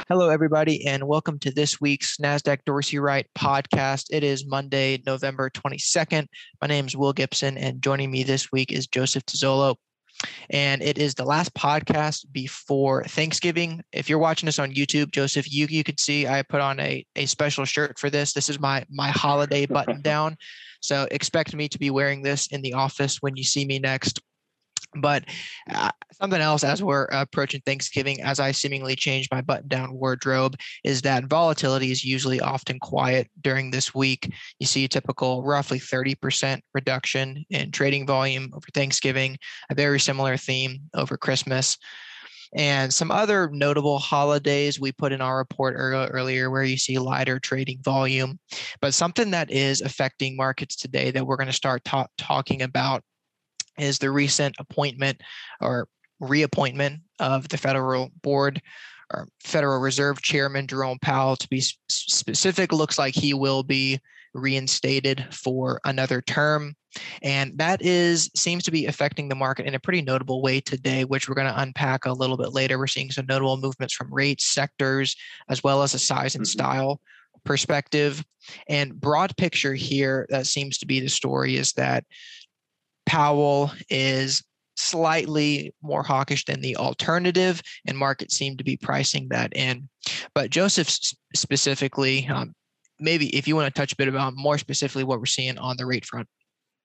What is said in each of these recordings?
Hello, everybody, and welcome to this week's NASDAQ Dorsey Wright podcast. It is Monday, November 22nd. My name is Will Gibson, and joining me this week is Joseph Tizzolo. And it is the last podcast before Thanksgiving. If you're watching this on YouTube, Joseph, you could see I put on a special shirt for this. This is my holiday button down. So expect me to be wearing this in the office when you see me next. But something else as we're approaching Thanksgiving, as I seemingly change my button down wardrobe, is that volatility is usually often quiet during this week. You see a typical roughly 30% reduction in trading volume over Thanksgiving, a very similar theme over Christmas. And some other notable holidays we put in our report earlier where you see lighter trading volume. But something that is affecting markets today that we're going to start talking about is the recent appointment or reappointment of the Federal Board or Federal Reserve Chairman Jerome Powell. To be specific, looks like he will be reinstated for another term. And that seems to be affecting the market in a pretty notable way today, which we're going to unpack a little bit later. We're seeing some notable movements from rates, sectors, as well as a size and style perspective. And broad picture here, that seems to be the story, is that Powell is slightly more hawkish than the alternative, and markets seem to be pricing that in. But Joseph, specifically, maybe if you want to touch a bit about more specifically what we're seeing on the rate front.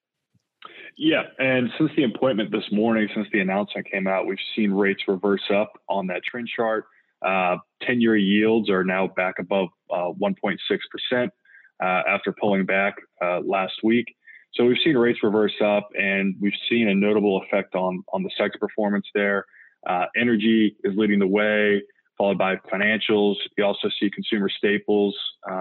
Yeah, and since the appointment this morning, since the announcement came out, we've seen rates reverse up on that trend chart. 10-year yields are now back above 1.6% after pulling back last week. So we've seen rates reverse up, and we've seen a notable effect on the sector performance there. Energy is leading the way, followed by financials. You also see consumer staples,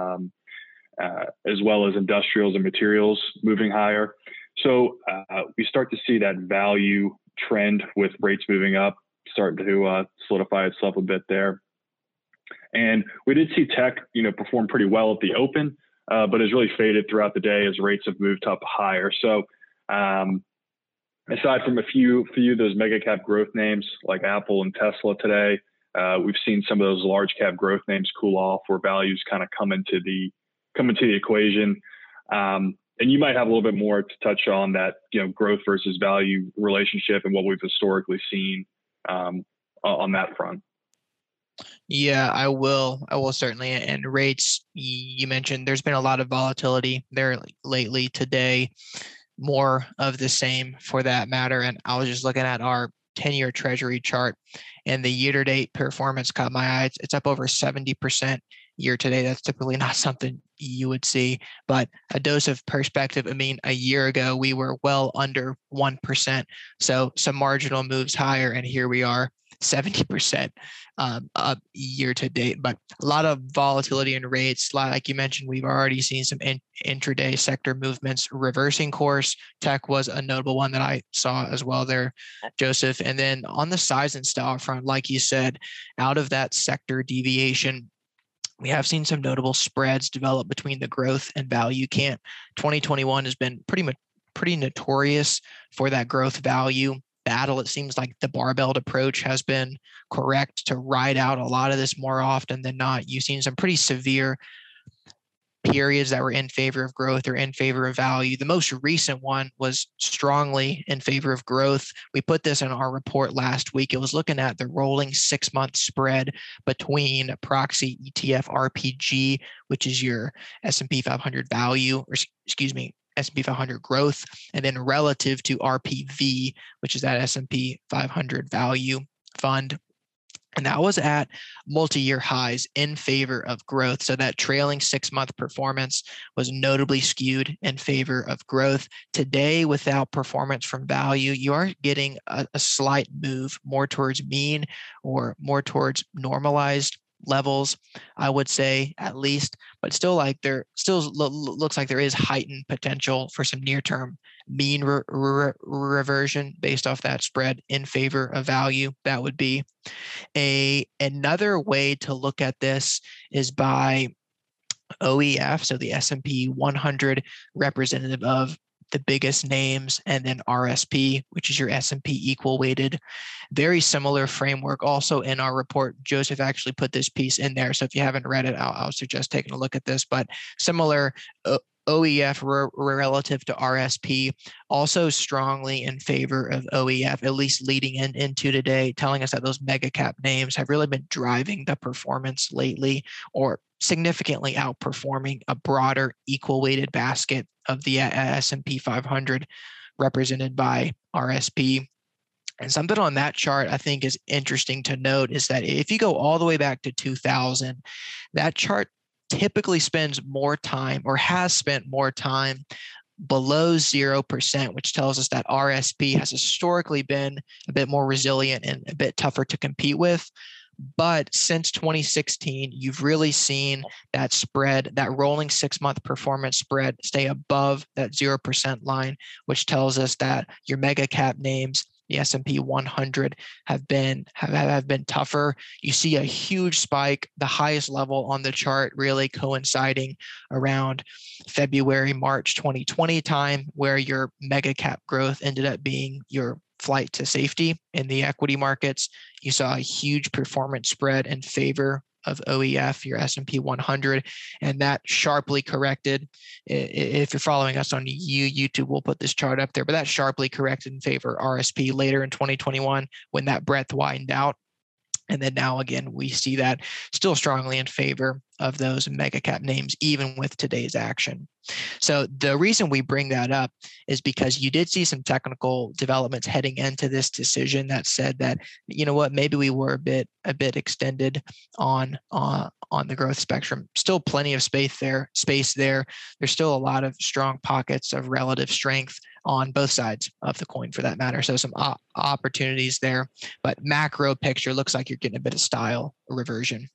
as well as industrials and materials moving higher. So we start to see that value trend with rates moving up, starting to solidify itself a bit there. And we did see tech, perform pretty well at the open, but has really faded throughout the day as rates have moved up higher. So aside from a few of those mega cap growth names like Apple and Tesla today, we've seen some of those large cap growth names cool off where values kind of come into the equation. And you might have a little bit more to touch on that, growth versus value relationship and what we've historically seen on that front. Yeah, I will certainly. And rates, you mentioned there's been a lot of volatility there lately. Today, more of the same for that matter. And I was just looking at our 10-year treasury chart, and the year-to-date performance caught my eye. It's up over 70% year-to-date. That's typically not something you would see, but a dose of perspective. I mean, a year ago, we were well under 1%. So some marginal moves higher, and here we are 70% up year to date. But a lot of volatility in rates. Like you mentioned, we've already seen some intraday sector movements reversing course. Tech was a notable one that I saw as well there, Joseph. And then on the size and style front, like you said, out of that sector deviation, we have seen some notable spreads develop between the growth and value camp. 2021 has been pretty notorious for that growth value battle. It seems like the barbelled approach has been correct to ride out a lot of this more often than not. You've seen some pretty severe periods that were in favor of growth or in favor of value. The most recent one was strongly in favor of growth. We put this in our report last week. It was looking at the rolling 6-month spread between proxy ETF RPG, which is your S&P 500 value, or excuse me, S&P 500 growth, and then relative to RPV, which is that S&P 500 value fund. And that was at multi-year highs in favor of growth. So that trailing 6-month performance was notably skewed in favor of growth. Today, without performance from value, you are getting a slight move more towards mean or more towards normalized levels, I would say, at least, but still looks like there is heightened potential for some near-term mean reversion based off that spread in favor of value. That would be another way to look at this is by OEF, so the S&P 100 representative of the biggest names, and then RSP, which is your S&P equal weighted. Very similar framework. Also in our report, Joseph actually put this piece in there. So if you haven't read it, I'll suggest taking a look at this. But similar OEF relative to RSP, also strongly in favor of OEF, at least leading into today, telling us that those mega cap names have really been driving the performance lately, or significantly outperforming a broader equal weighted basket of the S&P 500 represented by RSP. And something on that chart I think is interesting to note is that if you go all the way back to 2000, that chart typically spends more time, or has spent more time, below 0%, which tells us that RSP has historically been a bit more resilient and a bit tougher to compete with. But since 2016, you've really seen that spread, that rolling 6-month performance spread, stay above that 0% line, which tells us that your mega cap names, the S&P 100, have been tougher. You see a huge spike, the highest level on the chart, really coinciding around February, March 2020 time, where your mega cap growth ended up being your flight to safety in the equity markets. You saw a huge performance spread in favor of OEF, your S&P 100, and that sharply corrected. If you're following us on YouTube, we'll put this chart up there, but that sharply corrected in favor of RSP later in 2021 when that breadth widened out. And then now again, we see that still strongly in favor of those mega cap names, even with today's action. So the reason we bring that up is because you did see some technical developments heading into this decision that said that, you know what, maybe we were a bit extended on the growth spectrum. Still plenty of space there. There's still a lot of strong pockets of relative strength on both sides of the coin, for that matter. So some opportunities there, but macro picture looks like you're getting a bit of style reversion.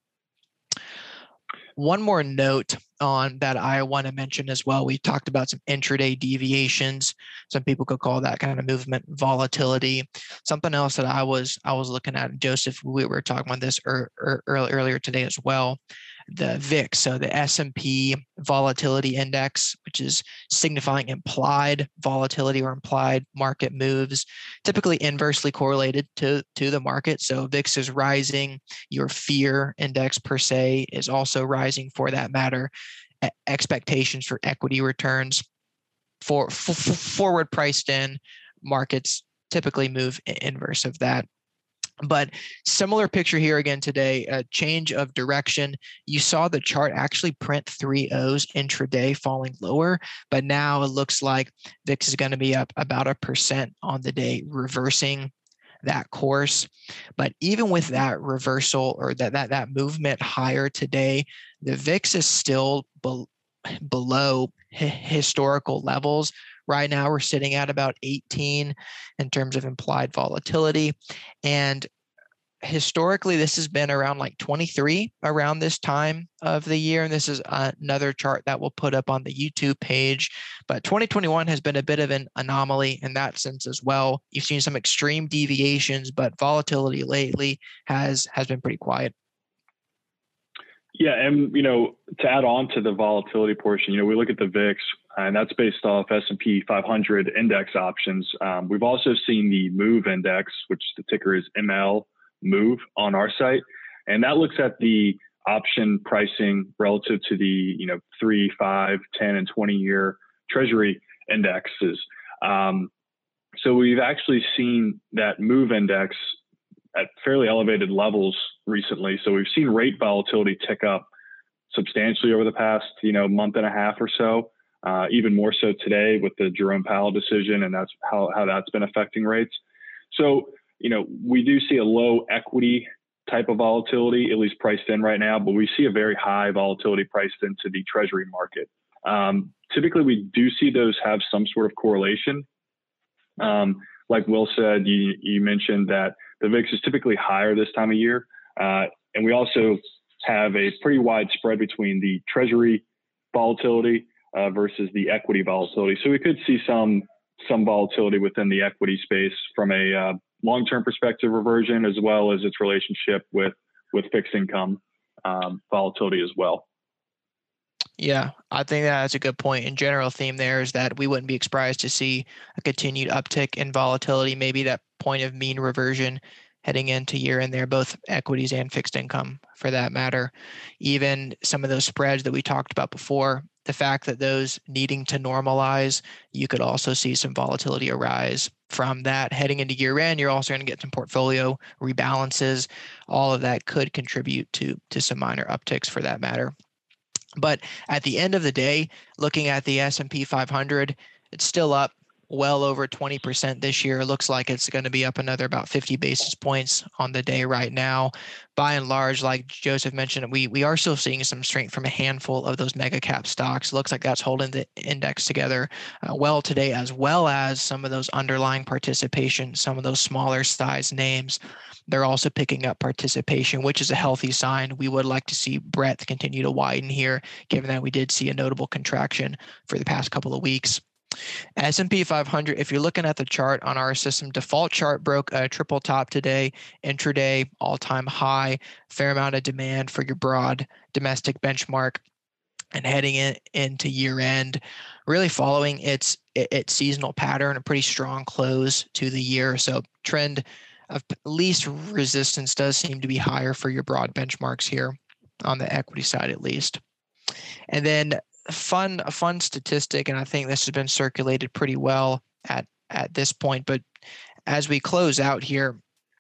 One more note on that I want to mention as well. We talked about some intraday deviations. Some people could call that kind of movement volatility. Something else that I was looking at, Joseph, we were talking about this earlier today as well. The VIX, so the S&P volatility index, which is signifying implied volatility or implied market moves, typically inversely correlated to the market. So VIX is rising, your fear index per se is also rising, for that matter. Expectations for equity returns for forward priced in markets typically move inverse of that. But similar picture here again today, a change of direction. You saw the chart actually print 3 O's intraday, falling lower, but now it looks like VIX is going to be up about 1% on the day, reversing that course. But even with that reversal, or that movement higher today, the VIX is still below historical levels. Right now, we're sitting at about 18 in terms of implied volatility. And historically, this has been around like 23 around this time of the year. And this is another chart that we'll put up on the YouTube page. But 2021 has been a bit of an anomaly in that sense as well. You've seen some extreme deviations, but volatility lately has been pretty quiet. Yeah, and to add on to the volatility portion, we look at the VIX, and that's based off S&P 500 index options. We've also seen the MOVE index, which the ticker is ML MOVE on our site, and that looks at the option pricing relative to the 3, 5, 10, and 20-year Treasury indexes. So we've actually seen that MOVE index at fairly elevated levels recently. So we've seen rate volatility tick up substantially over the past, month and a half or so, even more so today with the Jerome Powell decision, and that's how that's been affecting rates. So, we do see a low equity type of volatility, at least priced in right now, but we see a very high volatility priced into the Treasury market. Typically, we do see those have some sort of correlation. Like Will said, you mentioned that the VIX is typically higher this time of year. And we also have a pretty wide spread between the Treasury volatility versus the equity volatility. So we could see some volatility within the equity space from a long-term perspective reversion, as well as its relationship with fixed income volatility as well. Yeah, I think that's a good point. In general theme there is that we wouldn't be surprised to see a continued uptick in volatility, maybe that point of mean reversion heading into year end there, both equities and fixed income for that matter. Even some of those spreads that we talked about before, the fact that those needing to normalize, you could also see some volatility arise from that heading into year end. You're also going to get some portfolio rebalances. All of that could contribute to some minor upticks for that matter. But at the end of the day, looking at the S&P 500, it's still up well over 20% this year. It looks like it's going to be up another about 50 basis points on the day right now. By and large, like Joseph mentioned, we are still seeing some strength from a handful of those mega cap stocks. It looks like that's holding the index together well today, as well as some of those underlying participation, some of those smaller size names. They're also picking up participation, which is a healthy sign. We would like to see breadth continue to widen here, given that we did see a notable contraction for the past couple of weeks. S&P 500, if you're looking at the chart on our system, default chart broke a triple top today, intraday all-time high, fair amount of demand for your broad domestic benchmark, and heading into year end, really following its seasonal pattern, a pretty strong close to the year. So trend of least resistance does seem to be higher for your broad benchmarks here on the equity side, at least. And then a fun statistic, and I think this has been circulated pretty well at this point, but as we close out here,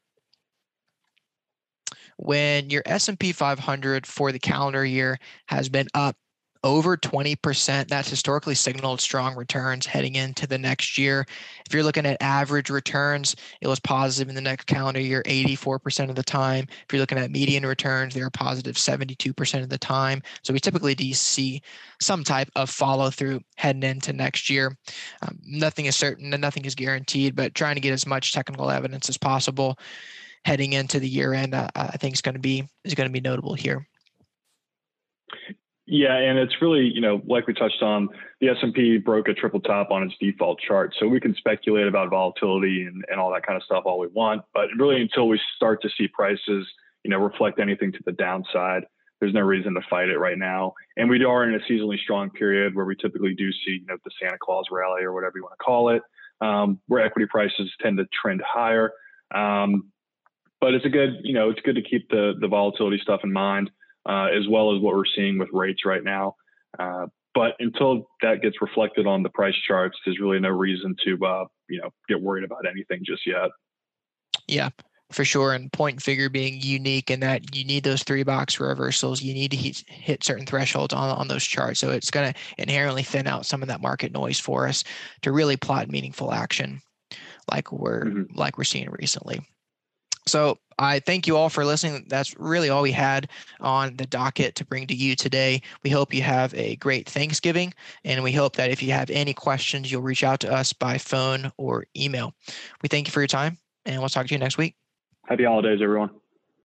when your S&P 500 for the calendar year has been up over 20%, that's historically signaled strong returns heading into the next year. If you're looking at average returns, it was positive in the next calendar year 84% of the time. If you're looking at median returns, they were positive 72% of the time. So we typically do see some type of follow through heading into next year. Nothing is certain and nothing is guaranteed, but trying to get as much technical evidence as possible heading into the year end, I think is going to be notable here. Yeah, and it's really, like we touched on, the S&P broke a triple top on its default chart. So we can speculate about volatility and all that kind of stuff all we want, but really until we start to see prices, reflect anything to the downside, there's no reason to fight it right now. And we are in a seasonally strong period where we typically do see, the Santa Claus rally or whatever you want to call it, where equity prices tend to trend higher. But it's good to keep the volatility stuff in mind. As well as what we're seeing with rates right now. But until that gets reflected on the price charts, there's really no reason to, get worried about anything just yet. Yeah, for sure. And point and figure being unique in that you need those 3-box reversals. You need to hit certain thresholds on those charts. So it's going to inherently thin out some of that market noise for us to really plot meaningful action like we're seeing recently. So I thank you all for listening. That's really all we had on the docket to bring to you today. We hope you have a great Thanksgiving, and we hope that if you have any questions, you'll reach out to us by phone or email. We thank you for your time, and we'll talk to you next week. Happy holidays, everyone.